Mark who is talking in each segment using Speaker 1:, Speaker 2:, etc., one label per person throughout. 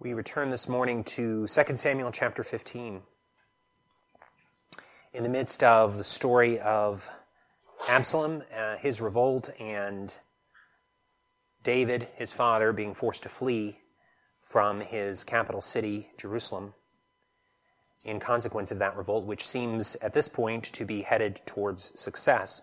Speaker 1: We return this morning to 2 Samuel chapter 15. In the midst of the story of Absalom, his revolt, and David, his father, being forced to flee from his capital city, Jerusalem, in consequence of that revolt, which seems at this point to be headed towards success.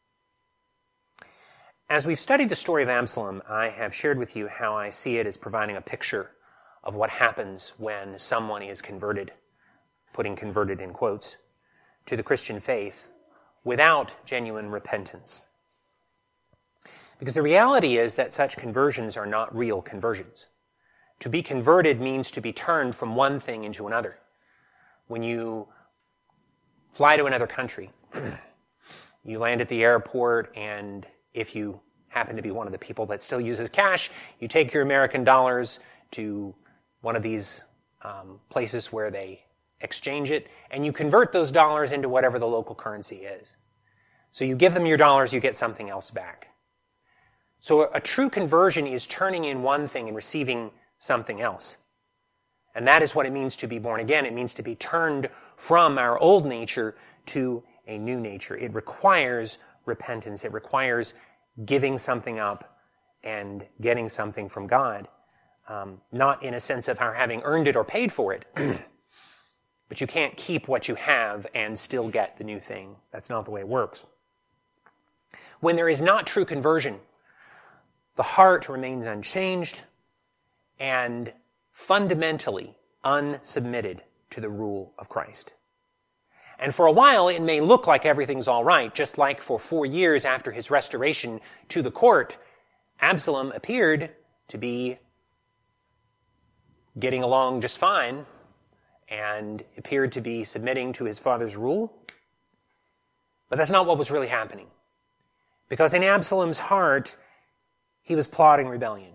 Speaker 1: As we've studied the story of Absalom, I have shared with you how I see it as providing a picture of what happens when someone is converted, putting converted in quotes, to the Christian faith without genuine repentance. Because the reality is that such conversions are not real conversions. To be converted means to be turned from one thing into another. When you fly to another country, you land at the airport, and if you happen to be one of the people that still uses cash, you take your American dollars to one of these places where they exchange it, and you convert those dollars into whatever the local currency is. So you give them your dollars, you get something else back. So a true conversion is turning in one thing and receiving something else. And that is what it means to be born again. It means to be turned from our old nature to a new nature. It requires repentance. It requires giving something up and getting something from God. Not in a sense of our having earned it or paid for it, but you can't keep what you have and still get the new thing. That's not the way it works. When there is not true conversion, the heart remains unchanged and fundamentally unsubmitted to the rule of Christ. And for a while, it may look like everything's all right, just like for 4 years after his restoration to the court, Absalom appeared to be getting along just fine and appeared to be submitting to his father's rule. But that's not what was really happening. Because in Absalom's heart, he was plotting rebellion.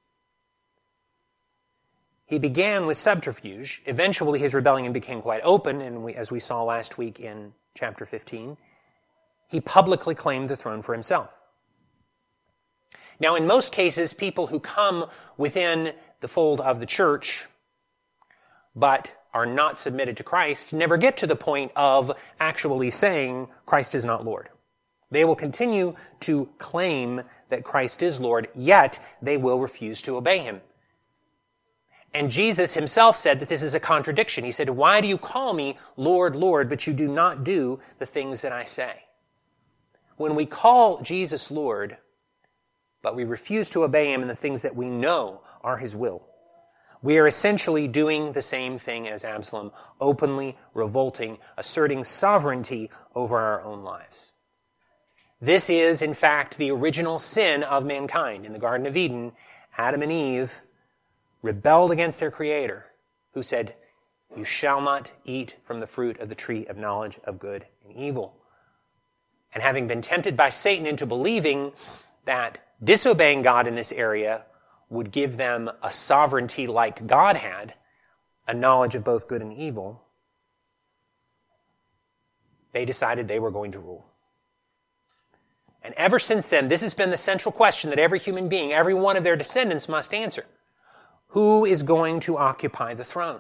Speaker 1: He began with subterfuge. Eventually, his rebellion became quite open, and as we saw last week in chapter 15, he publicly claimed the throne for himself. Now, in most cases, people who come within the fold of the church but are not submitted to Christ never get to the point of actually saying Christ is not Lord. They will continue to claim that Christ is Lord, yet they will refuse to obey him. And Jesus himself said that this is a contradiction. He said, "Why do you call me Lord, Lord, but you do not do the things that I say?" When we call Jesus Lord, but we refuse to obey him in the things that we know are his will, we are essentially doing the same thing as Absalom, openly revolting, asserting sovereignty over our own lives. This is, in fact, the original sin of mankind. In the Garden of Eden, Adam and Eve rebelled against their Creator, who said, "You shall not eat from the fruit of the tree of knowledge of good and evil." And having been tempted by Satan into believing that disobeying God in this area would give them a sovereignty like God had, a knowledge of both good and evil, they decided they were going to rule. And ever since then, this has been the central question that every human being, every one of their descendants must answer. Who is going to occupy the throne?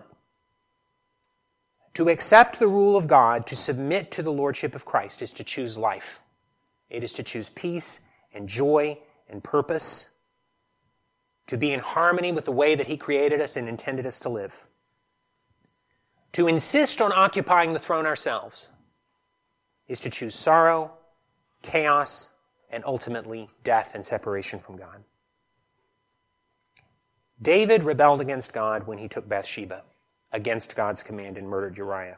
Speaker 1: To accept the rule of God, to submit to the lordship of Christ, is to choose life. It is to choose peace and joy and purpose, to be in harmony with the way that he created us and intended us to live. To insist on occupying the throne ourselves is to choose sorrow, chaos, and ultimately death and separation from God. David rebelled against God when he took Bathsheba, against God's command, and murdered Uriah.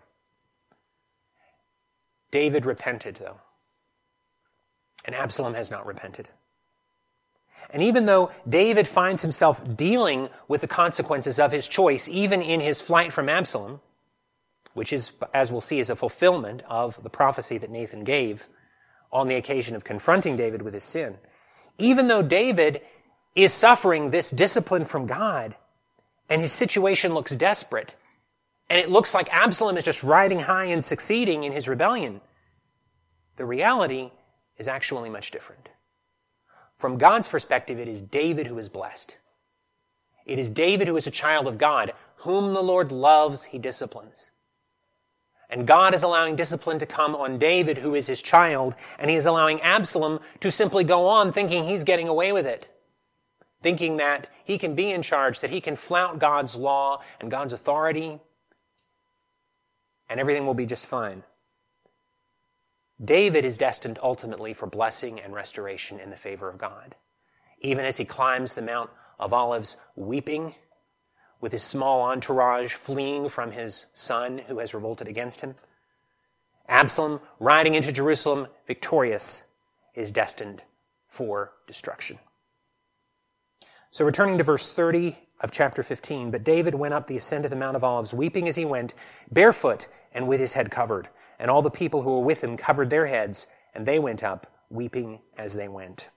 Speaker 1: David repented, though, and Absalom has not repented. And even though David finds himself dealing with the consequences of his choice, even in his flight from Absalom, which is, as we'll see, is a fulfillment of the prophecy that Nathan gave on the occasion of confronting David with his sin, even though David is suffering this discipline from God, and his situation looks desperate, and it looks like Absalom is just riding high and succeeding in his rebellion, the reality is actually much different. From God's perspective, it is David who is blessed. It is David who is a child of God. Whom the Lord loves, he disciplines. And God is allowing discipline to come on David, who is his child, and he is allowing Absalom to simply go on thinking he's getting away with it, thinking that he can be in charge, that he can flout God's law and God's authority, and everything will be just fine. David is destined ultimately for blessing and restoration in the favor of God. Even as he climbs the Mount of Olives weeping, with his small entourage fleeing from his son who has revolted against him, Absalom, riding into Jerusalem victorious, is destined for destruction. So returning to verse 30 of chapter 15, but David went up the ascent of the Mount of Olives, weeping as he went, barefoot and with his head covered. And all the people who were with him covered their heads, and they went up, weeping as they went.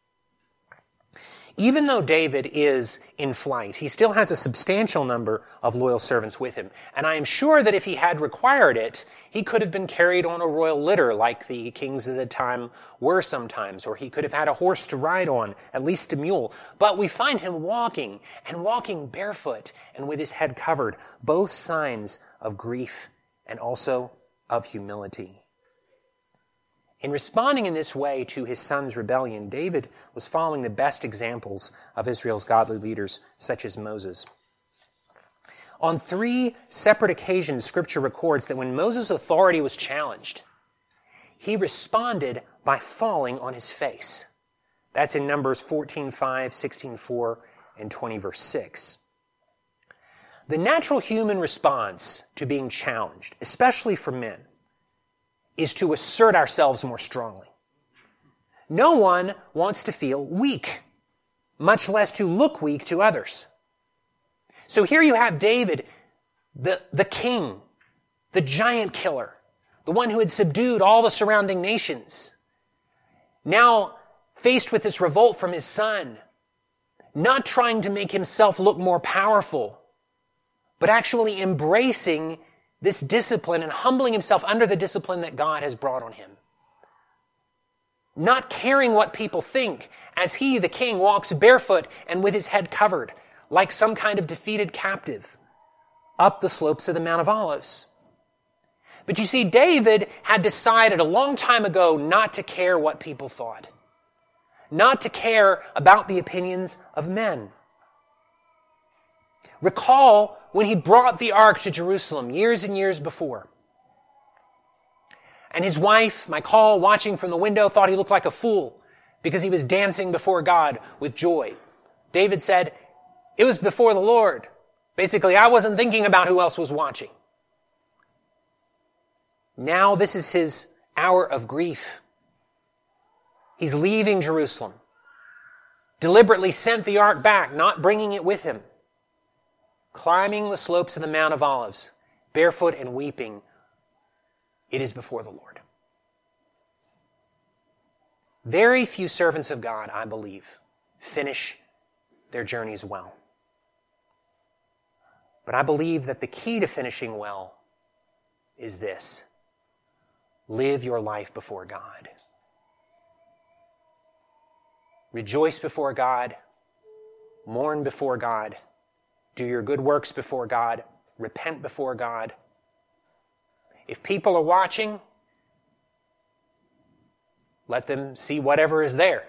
Speaker 1: Even though David is in flight, he still has a substantial number of loyal servants with him. And I am sure that if he had required it, he could have been carried on a royal litter like the kings of the time were sometimes, or he could have had a horse to ride on, at least a mule. But we find him walking, and walking barefoot and with his head covered, both signs of grief and also of humility. In responding in this way to his son's rebellion, David was following the best examples of Israel's godly leaders, such as Moses. On 3 separate occasions, Scripture records that when Moses' authority was challenged, he responded by falling on his face. That's in Numbers 14:5, 16:4, and 20 verse 6. The natural human response to being challenged, especially for men, is to assert ourselves more strongly. No one wants to feel weak, much less to look weak to others. So here you have David, the king, the giant killer, the one who had subdued all the surrounding nations, now faced with this revolt from his son, not trying to make himself look more powerful, but actually embracing this discipline and humbling himself under the discipline that God has brought on him. Not caring what people think as he, the king, walks barefoot and with his head covered, like some kind of defeated captive, up the slopes of the Mount of Olives. But you see, David had decided a long time ago not to care what people thought, not to care about the opinions of men. Recall when he brought the ark to Jerusalem years and years before. And his wife, Michal, watching from the window, thought he looked like a fool because he was dancing before God with joy. David said, it was before the Lord. Basically, I wasn't thinking about who else was watching. Now this is his hour of grief. He's leaving Jerusalem. Deliberately sent the ark back, not bringing it with him. Climbing the slopes of the Mount of Olives, barefoot and weeping, it is before the Lord. Very few servants of God, I believe, finish their journeys well. But I believe that the key to finishing well is this: live your life before God. Rejoice before God, mourn before God, do your good works before God, repent before God. If people are watching, let them see whatever is there.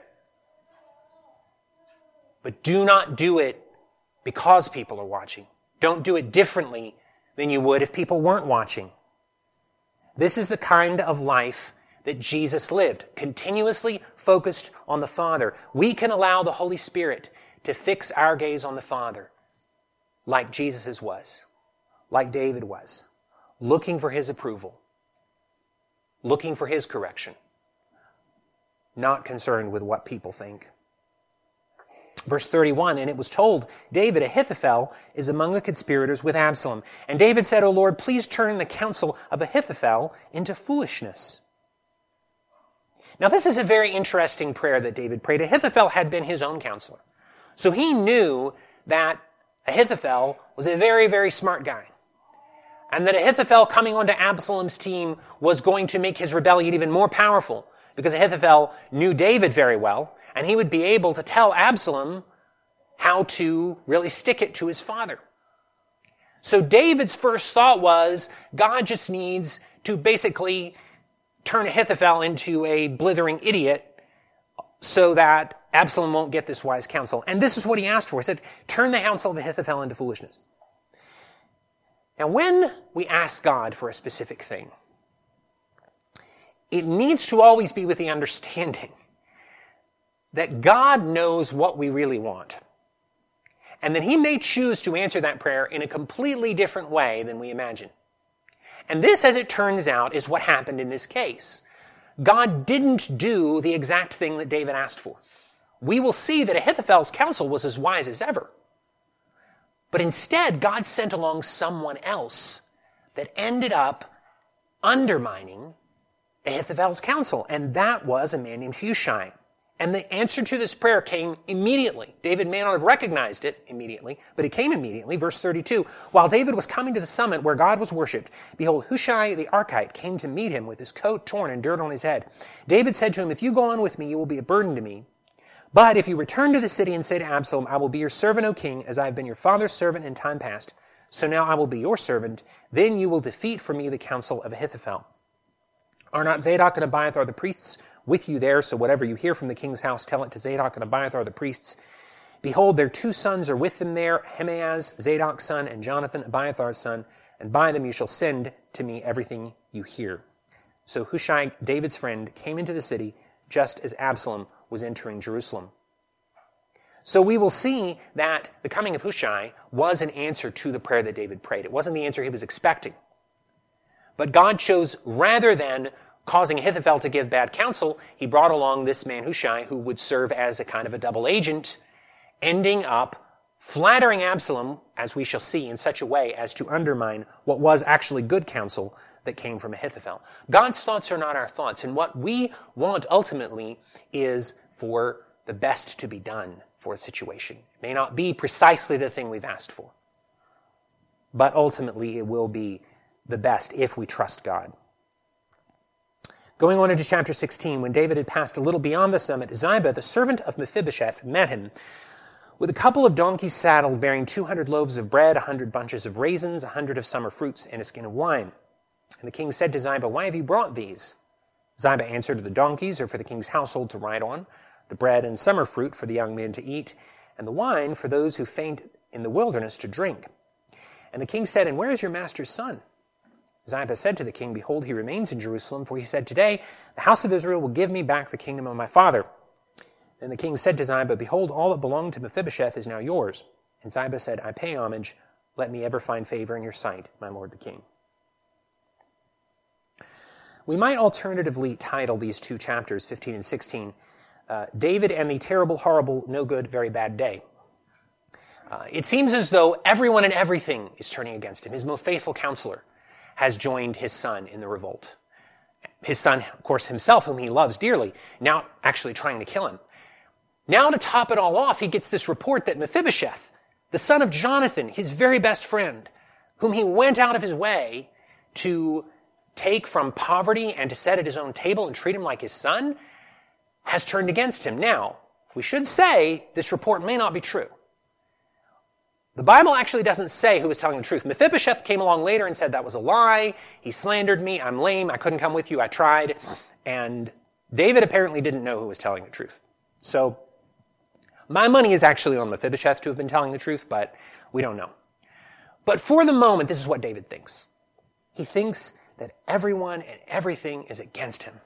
Speaker 1: But do not do it because people are watching. Don't do it differently than you would if people weren't watching. This is the kind of life that Jesus lived, continuously focused on the Father. We can allow the Holy Spirit to fix our gaze on the Father, like Jesus' was, like David was, looking for his approval, looking for his correction, not concerned with what people think. Verse 31, and it was told David, Ahithophel is among the conspirators with Absalom. And David said, O Lord, please turn the counsel of Ahithophel into foolishness. Now this is a very interesting prayer that David prayed. Ahithophel had been his own counselor. So he knew that Ahithophel was a very, very smart guy. And that Ahithophel coming onto Absalom's team was going to make his rebellion even more powerful, because Ahithophel knew David very well, and he would be able to tell Absalom how to really stick it to his father. So David's first thought was, God just needs to basically turn Ahithophel into a blithering idiot so that Absalom won't get this wise counsel. And this is what he asked for. He said, turn the counsel of Ahithophel into foolishness. Now, when we ask God for a specific thing, it needs to always be with the understanding that God knows what we really want. And that he may choose to answer that prayer in a completely different way than we imagine. And this, as it turns out, is what happened in this case. God didn't do the exact thing that David asked for. We will see that Ahithophel's counsel was as wise as ever. But instead, God sent along someone else that ended up undermining Ahithophel's counsel. And that was a man named Hushai. And the answer to this prayer came immediately. David may not have recognized it immediately, but it came immediately. Verse 32, while David was coming to the summit where God was worshipped, behold, Hushai the Archite came to meet him with his coat torn and dirt on his head. David said to him, if you go on with me, you will be a burden to me. But if you return to the city and say to Absalom, I will be your servant, O king, as I have been your father's servant in time past, so now I will be your servant, then you will defeat for me the counsel of Ahithophel. Are not Zadok and Abiathar the priests with you there? So whatever you hear from the king's house, tell it to Zadok and Abiathar the priests. Behold, their 2 sons are with them there, Ahimaaz, Zadok's son, and Jonathan, Abiathar's son, and by them you shall send to me everything you hear. So Hushai, David's friend, came into the city just as Absalom was entering Jerusalem. So we will see that the coming of Hushai was an answer to the prayer that David prayed. It wasn't the answer he was expecting. But God chose, rather than causing Ahithophel to give bad counsel, he brought along this man Hushai who would serve as a kind of a double agent, ending up flattering Absalom, as we shall see, in such a way as to undermine what was actually good counsel that came from Ahithophel. God's thoughts are not our thoughts, and what we want ultimately is for the best to be done for a situation. It may not be precisely the thing we've asked for, but ultimately it will be the best if we trust God. Going on into chapter 16, when David had passed a little beyond the summit, Ziba, the servant of Mephibosheth, met him with a couple of donkeys saddled, bearing 200 loaves of bread, 100 bunches of raisins, 100 of summer fruits, and a skin of wine. And the king said to Ziba, why have you brought these? Ziba answered, the donkeys are for the king's household to ride on, the bread and summer fruit for the young men to eat, and the wine for those who faint in the wilderness to drink. And the king said, and where is your master's son? Ziba said to the king, behold, he remains in Jerusalem, for he said, today the house of Israel will give me back the kingdom of my father. Then the king said to Ziba, behold, all that belonged to Mephibosheth is now yours. And Ziba said, I pay homage. Let me ever find favor in your sight, my lord the king. We might alternatively title these 2 chapters, 15 and 16, David and the terrible, horrible, no good, very bad day. It seems as though everyone and everything is turning against him. His most faithful counselor has joined his son in the revolt. His son, of course, himself, whom he loves dearly, now actually trying to kill him. Now, to top it all off, he gets this report that Mephibosheth, the son of Jonathan, his very best friend, whom he went out of his way to take from poverty and to set at his own table and treat him like his son, has turned against him. Now, we should say this report may not be true. The Bible actually doesn't say who was telling the truth. Mephibosheth came along later and said that was a lie. He slandered me. I'm lame. I couldn't come with you. I tried. And David apparently didn't know who was telling the truth. So my money is actually on Mephibosheth to have been telling the truth, but we don't know. But for the moment, this is what David thinks. He thinks that everyone and everything is against him.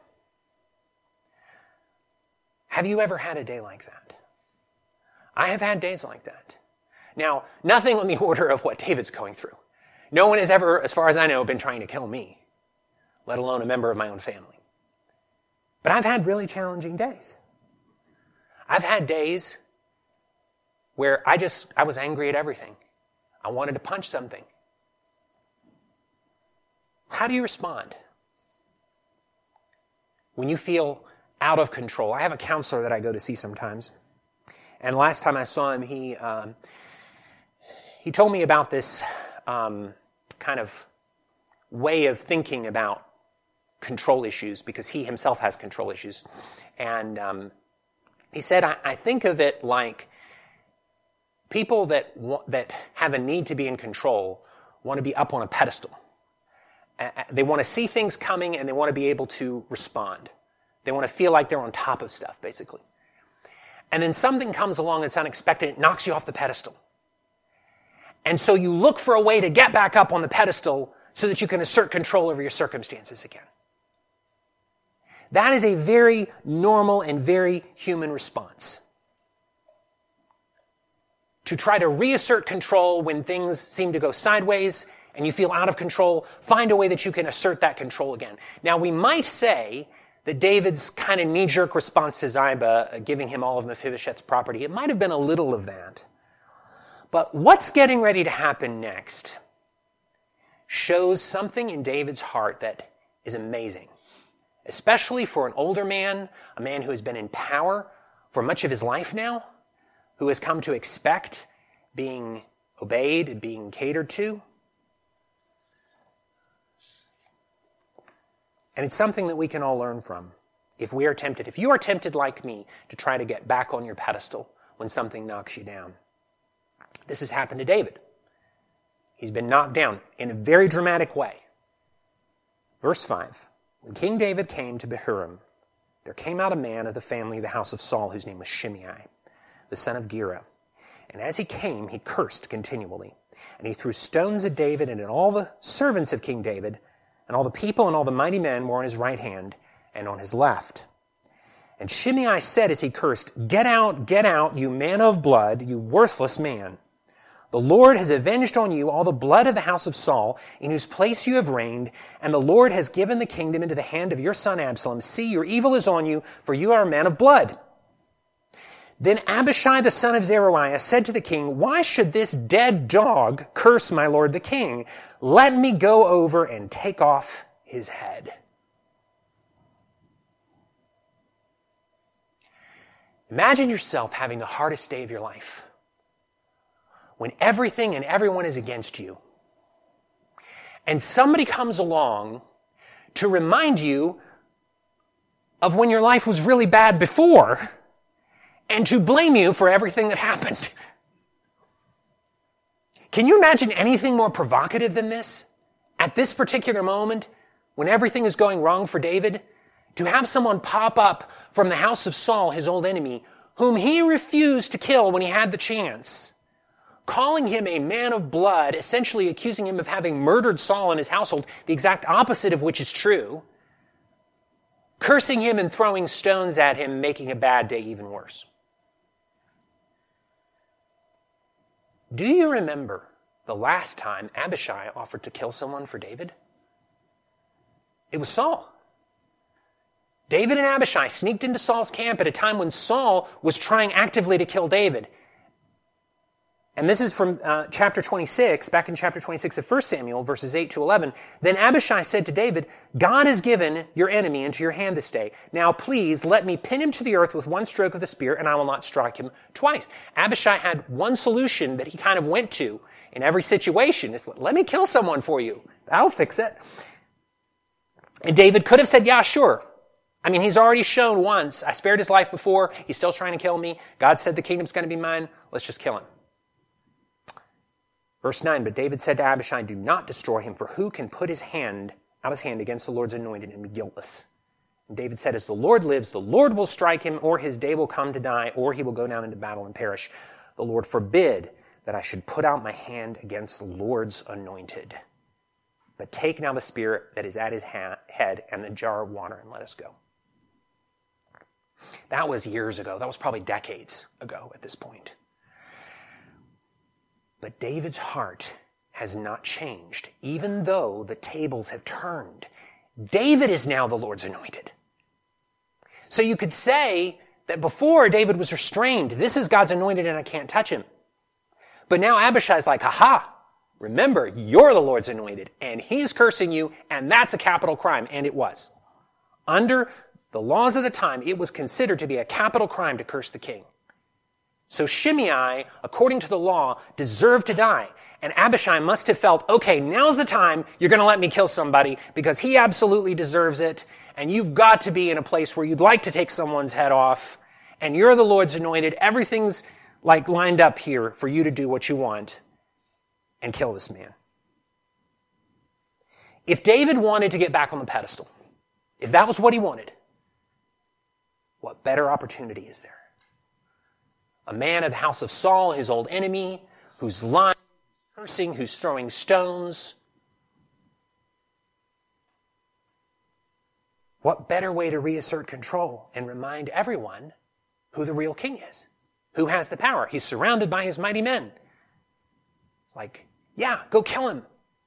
Speaker 1: Have you ever had a day like that? I have had days like that. Now, nothing on the order of what David's going through. No one has ever, as far as I know, been trying to kill me, let alone a member of my own family. But I've had really challenging days. I've had days where I was angry at everything. I wanted to punch something. How do you respond when you feel out of control? I have a counselor that I go to see sometimes. And last time I saw him, he told me about this kind of way of thinking about control issues, because he himself has control issues. And he said, I think of it like People that have a need to be in control want to be up on a pedestal. They want to see things coming and they want to be able to respond. They want to feel like they're on top of stuff, basically. And then something comes along that's unexpected, it knocks you off the pedestal. And so you look for a way to get back up on the pedestal so that you can assert control over your circumstances again. That is a very normal and very human response. To try to reassert control when things seem to go sideways and you feel out of control, find a way that you can assert that control again. Now, we might say that David's kind of knee-jerk response to Ziba, giving him all of Mephibosheth's property, it might have been a little of that. But what's getting ready to happen next shows something in David's heart that is amazing, especially for an older man, a man who has been in power for much of his life now, who has come to expect being obeyed, being catered to. And it's something that we can all learn from if we are tempted. If you are tempted like me to try to get back on your pedestal when something knocks you down. This has happened to David. He's been knocked down in a very dramatic way. Verse 5, when King David came to Bahurim, there came out a man of the family of the house of Saul whose name was Shimei, the son of Gera. And as he came, he cursed continually. And he threw stones at David and at all the servants of King David, and all the people and all the mighty men were on his right hand and on his left. And Shimei said as he cursed, get out, you man of blood, you worthless man. The Lord has avenged on you all the blood of the house of Saul, in whose place you have reigned, and the Lord has given the kingdom into the hand of your son Absalom. See, your evil is on you, for you are a man of blood. Then Abishai the son of Zeruiah said to the king, why should this dead dog curse my lord the king? Let me go over and take off his head. Imagine yourself having the hardest day of your life, when everything and everyone is against you. And somebody comes along to remind you of when your life was really bad before and to blame you for everything that happened. Can you imagine anything more provocative than this? At this particular moment, when everything is going wrong for David, to have someone pop up from the house of Saul, his old enemy, whom he refused to kill when he had the chance, calling him a man of blood, essentially accusing him of having murdered Saul and his household, the exact opposite of which is true, cursing him and throwing stones at him, making a bad day even worse. Do you remember the last time Abishai offered to kill someone for David? It was Saul. David and Abishai sneaked into Saul's camp at a time when Saul was trying actively to kill David. And this is from chapter 26, back in chapter 26 of 1 Samuel, verses 8 to 11. Then Abishai said to David, God has given your enemy into your hand this day. Now please let me pin him to the earth with one stroke of the spear, and I will not strike him twice. Abishai had one solution that he kind of went to in every situation. It's, let me kill someone for you. That'll fix it. And David could have said, yeah, sure. I mean, he's already shown once. I spared his life before. He's still trying to kill me. God said the kingdom's going to be mine. Let's just kill him. Verse 9, but David said to Abishai, do not destroy him, for who can put his hand against the Lord's anointed and be guiltless? And David said, as the Lord lives, the Lord will strike him, or his day will come to die, or he will go down into battle and perish. The Lord forbid that I should put out my hand against the Lord's anointed. But take now the spear that is at his head and the jar of water, and let us go. That was years ago. That was probably decades ago at this point. But David's heart has not changed, even though the tables have turned. David is now the Lord's anointed. So you could say that before David was restrained, this is God's anointed and I can't touch him. But now Abishai's like, ha, remember, you're the Lord's anointed and he's cursing you, and that's a capital crime. And it was. Under the laws of the time, it was considered to be a capital crime to curse the king. So Shimei, according to the law, deserved to die. And Abishai must have felt, okay, now's the time you're going to let me kill somebody because he absolutely deserves it. And you've got to be in a place where you'd like to take someone's head off. And you're the Lord's anointed. Everything's lined up here for you to do what you want and kill this man. If David wanted to get back on the pedestal, if that was what he wanted, what better opportunity is there? A man of the house of Saul, his old enemy, who's lying, who's cursing, who's throwing stones. What better way to reassert control and remind everyone who the real king is? Who has the power? He's surrounded by his mighty men. It's like, yeah, go kill him.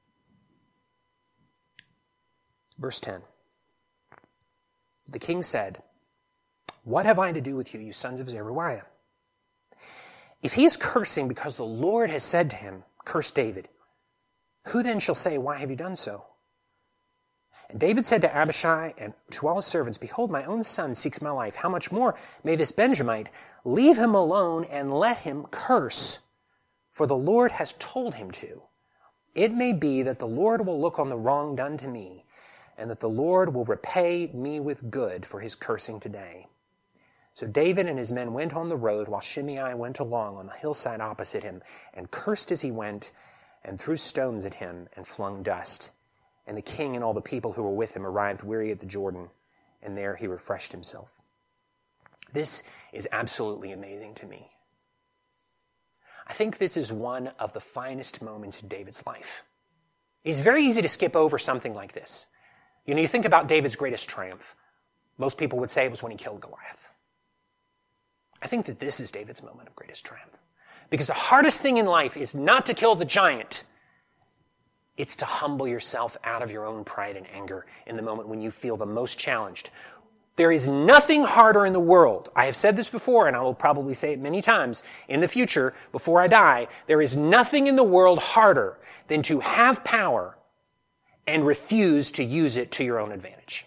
Speaker 1: Verse 10. The king said, "What have I to do with you, you sons of Zeruiah? If he is cursing because the Lord has said to him, 'Curse David,' who then shall say, 'Why have you done so?'" And David said to Abishai and to all his servants, "Behold, my own son seeks my life. How much more may this Benjamite? Leave him alone and let him curse, for the Lord has told him to. It may be that the Lord will look on the wrong done to me, and that the Lord will repay me with good for his cursing today." So David and his men went on the road, while Shimei went along on the hillside opposite him, and cursed as he went, and threw stones at him, and flung dust. And the king and all the people who were with him arrived weary at the Jordan, and there he refreshed himself. This is absolutely amazing to me. I think this is one of the finest moments in David's life. It's very easy to skip over something like this. You know, you think about David's greatest triumph. Most people would say it was when he killed Goliath. I think that this is David's moment of greatest triumph. Because the hardest thing in life is not to kill the giant. It's to humble yourself out of your own pride and anger in the moment when you feel the most challenged. There is nothing harder in the world. I have said this before, and I will probably say it many times in the future before I die. There is nothing in the world harder than to have power and refuse to use it to your own advantage.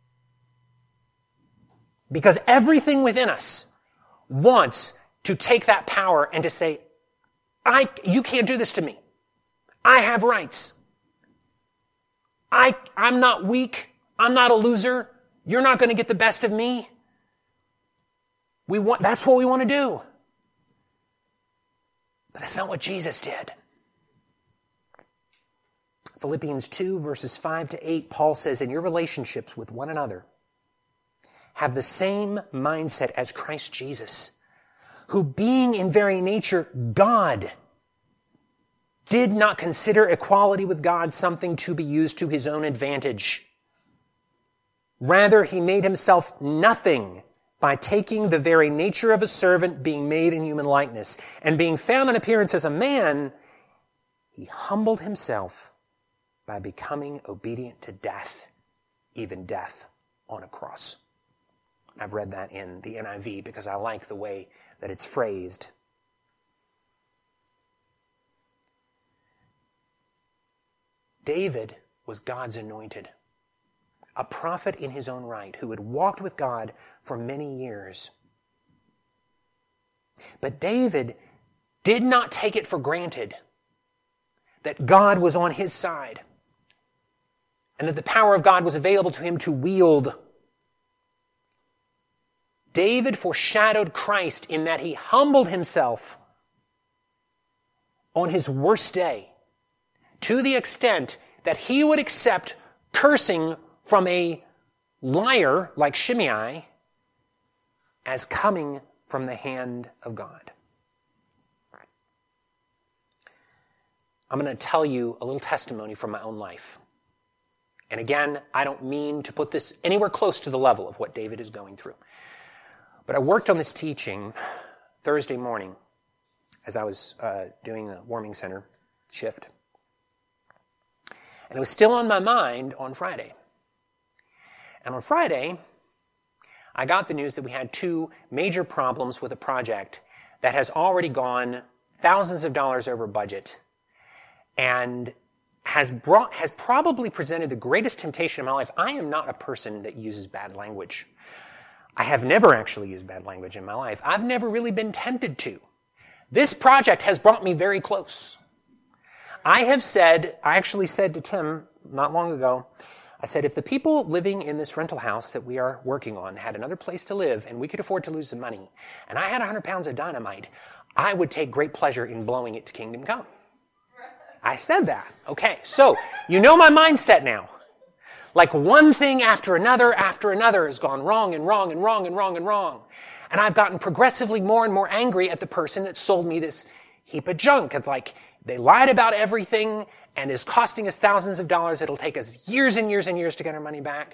Speaker 1: Because everything within us wants to take that power and to say, you can't do this to me. I have rights. I'm not weak. I'm not a loser. You're not going to get the best of me. That's what we want to do. But that's not what Jesus did. Philippians 2, verses 5 to 8, Paul says, "In your relationships with one another, have the same mindset as Christ Jesus, who being in very nature God, did not consider equality with God something to be used to his own advantage. Rather, he made himself nothing by taking the very nature of a servant, being made in human likeness. And being found in appearance as a man, he humbled himself by becoming obedient to death, even death on a cross." I've read that in the NIV because I like the way that it's phrased. David was God's anointed, a prophet in his own right who had walked with God for many years. But David did not take it for granted that God was on his side and that the power of God was available to him to wield. David foreshadowed Christ in that he humbled himself on his worst day, to the extent that he would accept cursing from a liar like Shimei as coming from the hand of God. I'm going to tell you a little testimony from my own life. And again, I don't mean to put this anywhere close to the level of what David is going through. But I worked on this teaching Thursday morning as I was doing the warming center shift. And it was still on my mind on Friday. And on Friday, I got the news that we had two major problems with a project that has already gone thousands of dollars over budget and has probably presented the greatest temptation in my life. I am not a person that uses bad language. I have never actually used bad language in my life. I've never really been tempted to. This project has brought me very close. I actually said to Tim not long ago, I said, if the people living in this rental house that we are working on had another place to live and we could afford to lose some money, and I had 100 pounds of dynamite, I would take great pleasure in blowing it to kingdom come. I said that. Okay, so you know my mindset now. Like one thing after another has gone wrong and wrong and wrong and wrong and wrong. And I've gotten progressively more and more angry at the person that sold me this heap of junk. It's like they lied about everything and is costing us thousands of dollars. It'll take us years and years and years to get our money back.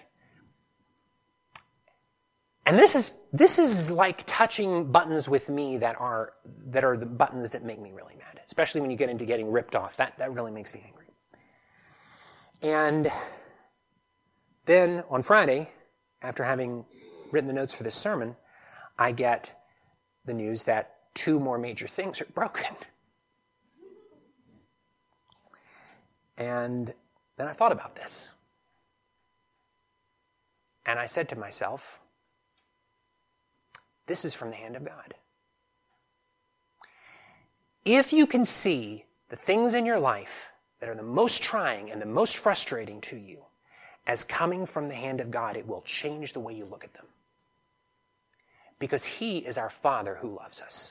Speaker 1: And this is like touching buttons with me that are the buttons that make me really mad, especially when you get into getting ripped off. That really makes me angry. And then on Friday, after having written the notes for this sermon, I get the news that 2 more major things are broken. And then I thought about this. And I said to myself, this is from the hand of God. If you can see the things in your life that are the most trying and the most frustrating to you as coming from the hand of God, it will change the way you look at them. Because He is our Father who loves us.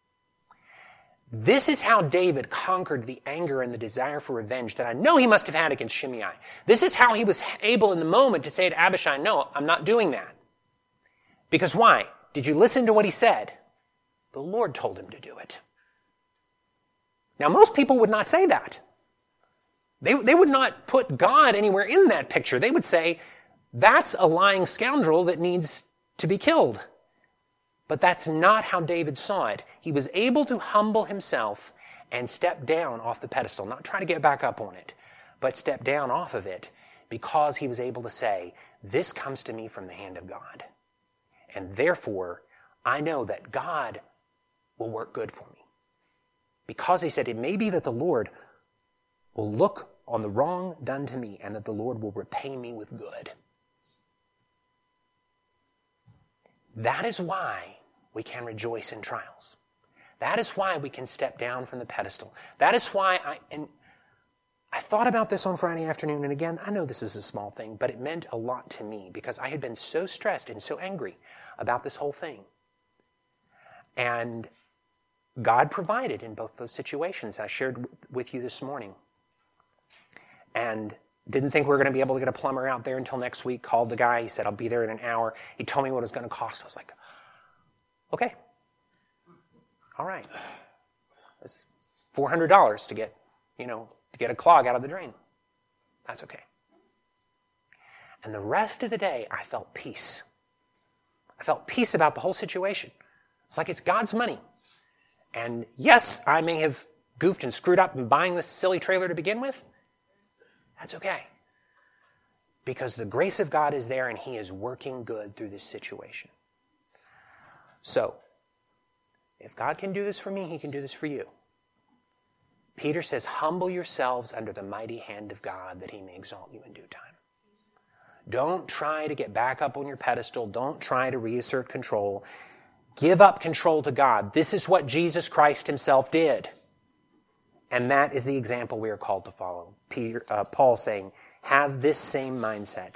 Speaker 1: This is how David conquered the anger and the desire for revenge that I know he must have had against Shimei. This is how he was able in the moment to say to Abishai, no, I'm not doing that. Because why? Did you listen to what he said? The Lord told him to do it. Now, most people would not say that. They would not put God anywhere in that picture. They would say, that's a lying scoundrel that needs to be killed. But that's not how David saw it. He was able to humble himself and step down off the pedestal, not try to get back up on it, but step down off of it because he was able to say, this comes to me from the hand of God. And therefore, I know that God will work good for me. Because he said, it may be that the Lord will look on the wrong done to me and that the Lord will repay me with good. That is why we can rejoice in trials. That is why we can step down from the pedestal. That is why I thought about this on Friday afternoon, and again, I know this is a small thing, but it meant a lot to me because I had been so stressed and so angry about this whole thing. And God provided in both those situations I shared with you this morning. And didn't think we were going to be able to get a plumber out there until next week. Called the guy. He said, I'll be there in an hour. He told me what it was going to cost. I was like, okay. All right. It's $400 to get a clog out of the drain. That's okay. And the rest of the day, I felt peace. I felt peace about the whole situation. It's like it's God's money. And yes, I may have goofed and screwed up in buying this silly trailer to begin with. That's okay. Because the grace of God is there and He is working good through this situation. So, if God can do this for me, He can do this for you. Peter says, humble yourselves under the mighty hand of God that He may exalt you in due time. Don't try to get back up on your pedestal. Don't try to reassert control. Give up control to God. This is what Jesus Christ Himself did. And that is the example we are called to follow. Paul saying, have this same mindset.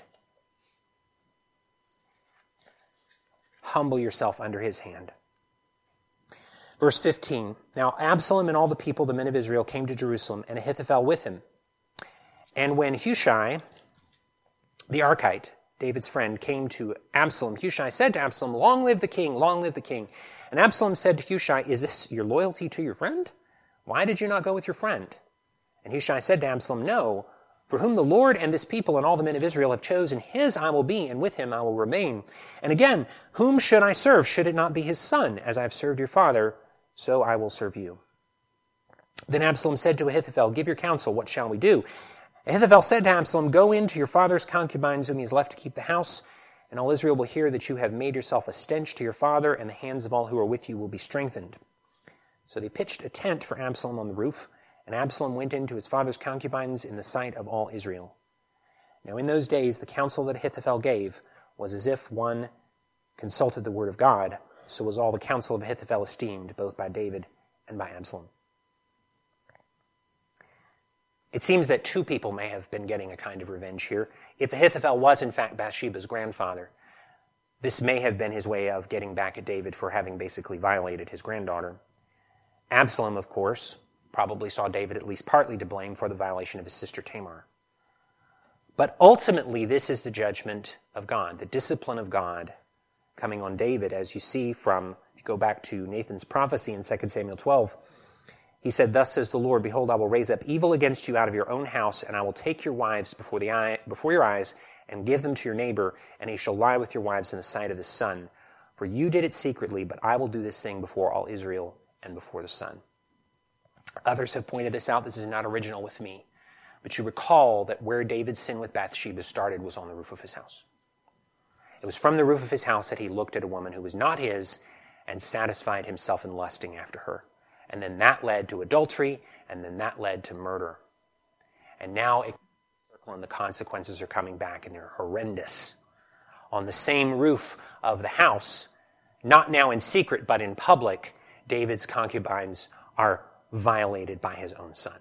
Speaker 1: Humble yourself under his hand. Verse 15, now Absalom and all the people, the men of Israel, came to Jerusalem, and Ahithophel with him. And when Hushai, the Archite, David's friend, came to Absalom, Hushai said to Absalom, long live the king, long live the king. And Absalom said to Hushai, is this your loyalty to your friend? Why did you not go with your friend? And Hushai said to Absalom, no, for whom the Lord and this people and all the men of Israel have chosen, his I will be, and with him I will remain. And again, whom should I serve? Should it not be his son? As I have served your father, so I will serve you. Then Absalom said to Ahithophel, give your counsel, what shall we do? Ahithophel said to Absalom, go in to your father's concubines whom he has left to keep the house, and all Israel will hear that you have made yourself a stench to your father, and the hands of all who are with you will be strengthened. So they pitched a tent for Absalom on the roof, and Absalom went into his father's concubines in the sight of all Israel. Now in those days the counsel that Ahithophel gave was as if one consulted the word of God, so was all the counsel of Ahithophel esteemed, both by David and by Absalom. It seems that 2 people may have been getting a kind of revenge here. If Ahithophel was in fact Bathsheba's grandfather, this may have been his way of getting back at David for having basically violated his granddaughter. Absalom, of course, probably saw David at least partly to blame for the violation of his sister Tamar. But ultimately, this is the judgment of God, the discipline of God coming on David, as you see from, if you go back to Nathan's prophecy in 2 Samuel 12, he said, "Thus says the Lord, behold, I will raise up evil against you out of your own house, and I will take your wives before your eyes and give them to your neighbor, and he shall lie with your wives in the sight of the sun. For you did it secretly, but I will do this thing before all Israel and before the sun." Others have pointed this out. This is not original with me. But you recall that where David's sin with Bathsheba started was on the roof of his house. It was from the roof of his house that he looked at a woman who was not his and satisfied himself in lusting after her. And then that led to adultery, and then that led to murder. And now the consequences are coming back, and they're horrendous. On the same roof of the house, not now in secret, but in public, David's concubines are violated by his own son.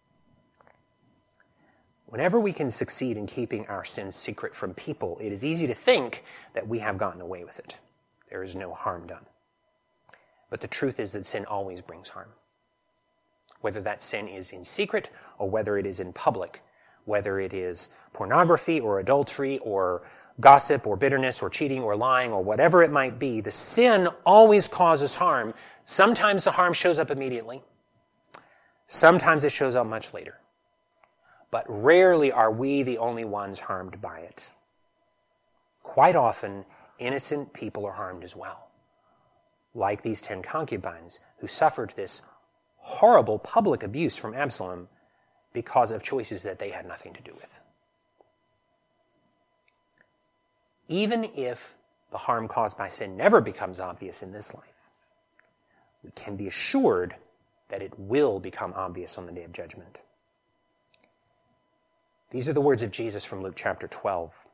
Speaker 1: Whenever we can succeed in keeping our sins secret from people, it is easy to think that we have gotten away with it. There is no harm done. But the truth is that sin always brings harm. Whether that sin is in secret or whether it is in public, whether it is pornography or adultery or gossip or bitterness or cheating or lying or whatever it might be, the sin always causes harm. Sometimes the harm shows up immediately. Sometimes it shows up much later. But rarely are we the only ones harmed by it. Quite often, innocent people are harmed as well, like these 10 concubines who suffered this horrible public abuse from Absalom because of choices that they had nothing to do with. Even if the harm caused by sin never becomes obvious in this life, we can be assured that it will become obvious on the day of judgment. These are the words of Jesus from Luke chapter 12.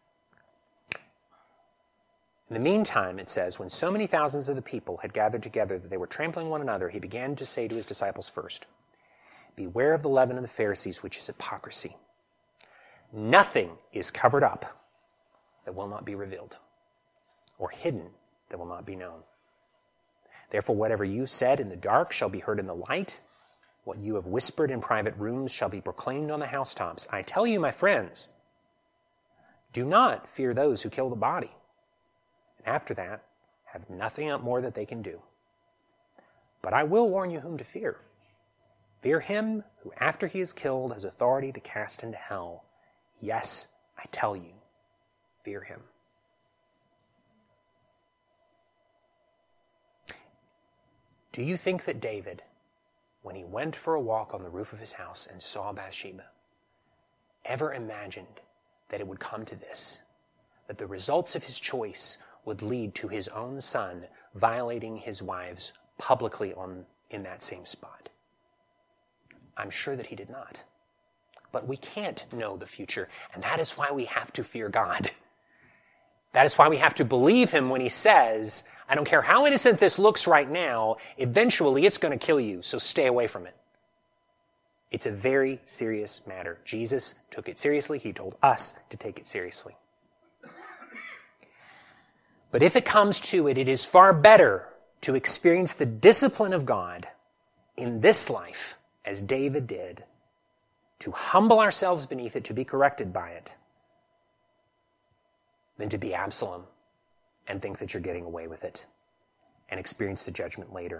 Speaker 1: In the meantime, it says, when so many thousands of the people had gathered together that they were trampling one another, he began to say to his disciples first, "Beware of the leaven of the Pharisees, which is hypocrisy. Nothing is covered up that will not be revealed, or hidden that will not be known. Therefore, whatever you said in the dark shall be heard in the light. What you have whispered in private rooms shall be proclaimed on the housetops. I tell you, my friends, do not fear those who kill the body. And after that, have nothing more that they can do. But I will warn you whom to fear. Fear him who, after he is killed, has authority to cast into hell. Yes, I tell you, fear him." Do you think that David, when he went for a walk on the roof of his house and saw Bathsheba, ever imagined that it would come to this, that the results of his choice would lead to his own son violating his wives publicly in that same spot? I'm sure that he did not. But we can't know the future, and that is why we have to fear God. That is why we have to believe him when he says, I don't care how innocent this looks right now, eventually it's going to kill you, so stay away from it. It's a very serious matter. Jesus took it seriously. He told us to take it seriously. But if it comes to it, it is far better to experience the discipline of God in this life, as David did, to humble ourselves beneath it, to be corrected by it, than to be Absalom and think that you're getting away with it and experience the judgment later.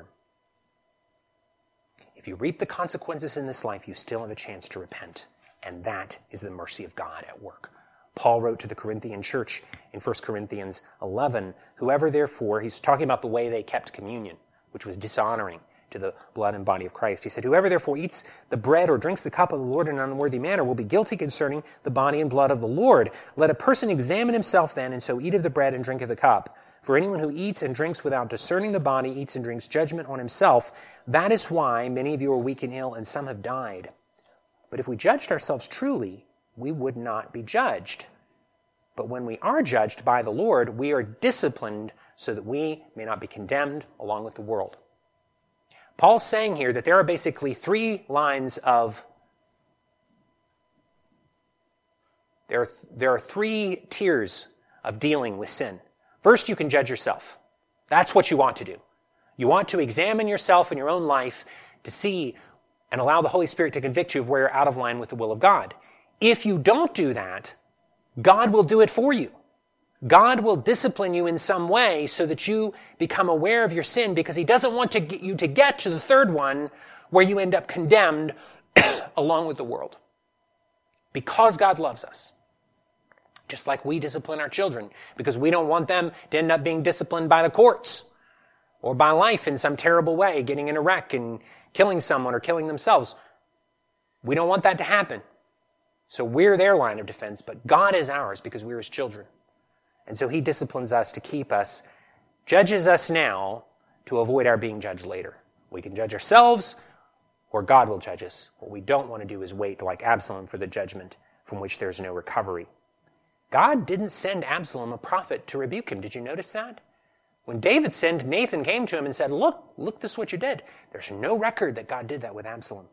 Speaker 1: If you reap the consequences in this life, you still have a chance to repent, and that is the mercy of God at work. Paul wrote to the Corinthian church in 1 Corinthians 11, whoever therefore, he's talking about the way they kept communion, which was dishonoring to the blood and body of Christ. He said, whoever therefore eats the bread or drinks the cup of the Lord in an unworthy manner will be guilty concerning the body and blood of the Lord. Let a person examine himself then, and so eat of the bread and drink of the cup. For anyone who eats and drinks without discerning the body eats and drinks judgment on himself. That is why many of you are weak and ill, and some have died. But if we judged ourselves truly, we would not be judged. But when we are judged by the Lord, we are disciplined so that we may not be condemned along with the world. Paul's saying here that there are basically three lines of, there are three tiers of dealing with sin. First, you can judge yourself. That's what you want to do. You ought to examine yourself and your own life to see and allow the Holy Spirit to convict you of where you're out of line with the will of God. If you don't do that, God will do it for you. God will discipline you in some way so that you become aware of your sin, because he doesn't want you to get to the third one where you end up condemned along with the world. Because God loves us. Just like we discipline our children, because we don't want them to end up being disciplined by the courts or by life in some terrible way, getting in a wreck and killing someone or killing themselves. We don't want that to happen. So we're their line of defense, but God is ours because we're his children. And so he disciplines us to keep us, judges us now to avoid our being judged later. We can judge ourselves, or God will judge us. What we don't want to do is wait like Absalom for the judgment from which there's no recovery. God didn't send Absalom a prophet to rebuke him. Did you notice that? When David sinned, Nathan came to him and said, look, this is what you did. There's no record that God did that with Absalom.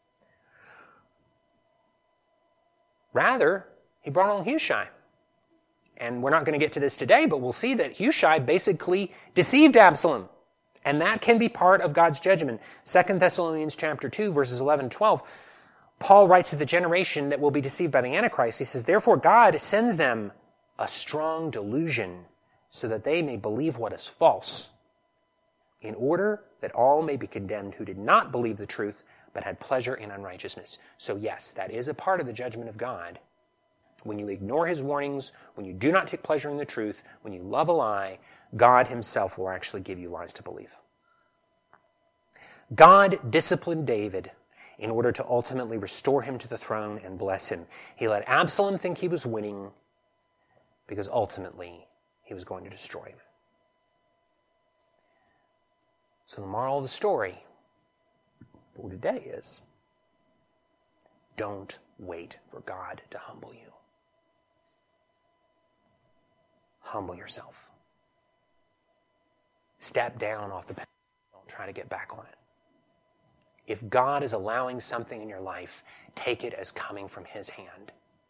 Speaker 1: Rather, he brought along Hushai. And we're not going to get to this today, but we'll see that Hushai basically deceived Absalom. And that can be part of God's judgment. 2 Thessalonians chapter 2, verses 11 and 12, Paul writes of the generation that will be deceived by the Antichrist. He says, therefore God sends them a strong delusion so that they may believe what is false, in order that all may be condemned who did not believe the truth, but had pleasure in unrighteousness. So yes, that is a part of the judgment of God. When you ignore his warnings, when you do not take pleasure in the truth, when you love a lie, God himself will actually give you lies to believe. God disciplined David in order to ultimately restore him to the throne and bless him. He let Absalom think he was winning because ultimately he was going to destroy him. So the moral of the story for today is, don't wait for God to humble you. Humble yourself. Step down off the pedestal. Don't try to get back on it. If God is allowing something in your life, take it as coming from his hand.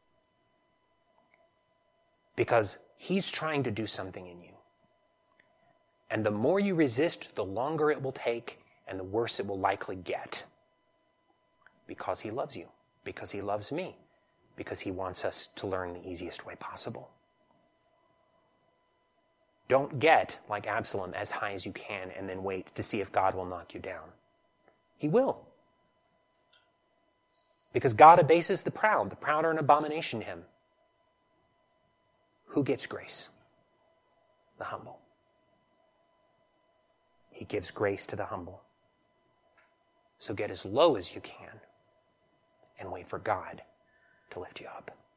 Speaker 1: Because he's trying to do something in you. And the more you resist, the longer it will take, and the worse it will likely get. Because he loves you. Because he loves me. Because he wants us to learn the easiest way possible. Don't get, like Absalom, as high as you can and then wait to see if God will knock you down. He will. Because God abases the proud. The proud are an abomination to him. Who gets grace? The humble. He gives grace to the humble. So get as low as you can and wait for God to lift you up.